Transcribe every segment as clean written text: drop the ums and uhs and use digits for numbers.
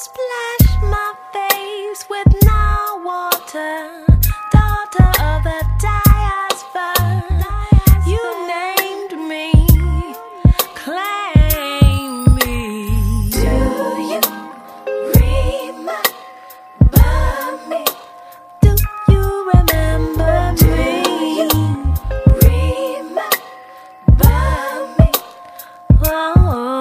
splash my face with now water, daughter of the diaspora. You named me, claim me. Do you remember me? Do you remember me? Remember me? Oh.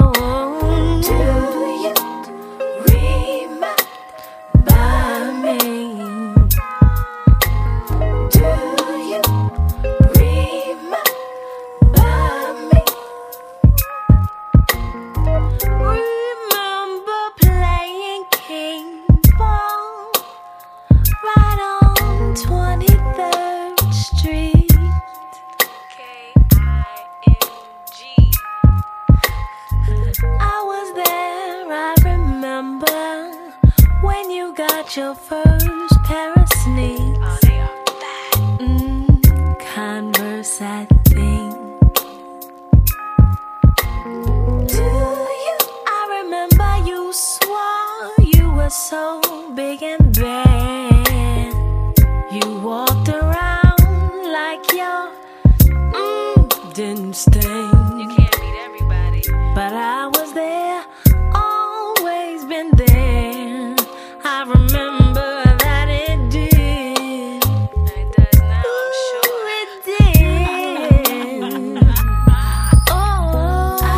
Your first pair of sneaks. Oh, they are fat. Converse, I think. Do you? I remember you swore you were so big and bad. You walked around like your didn't sting. You can't beat everybody. But I was there, always been there. I remember that it did. And it does now, I'm sure. Ooh, it did. Oh, I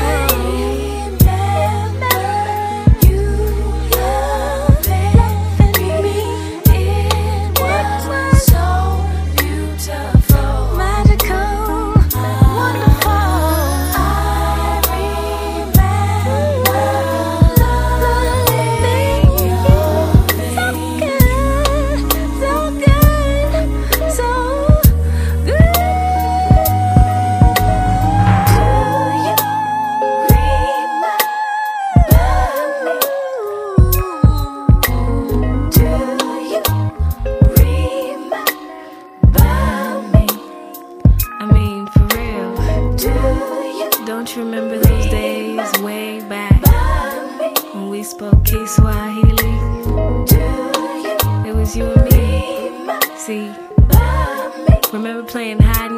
remember you loving me. It was so beautiful, magical, wonderful. I remember loving you. So good, so good. Do you remember me? Do you remember me? I mean, for real. Do you? Don't you remember those days way back when we spoke Kiswahili? It was you and me. See, remember playing hide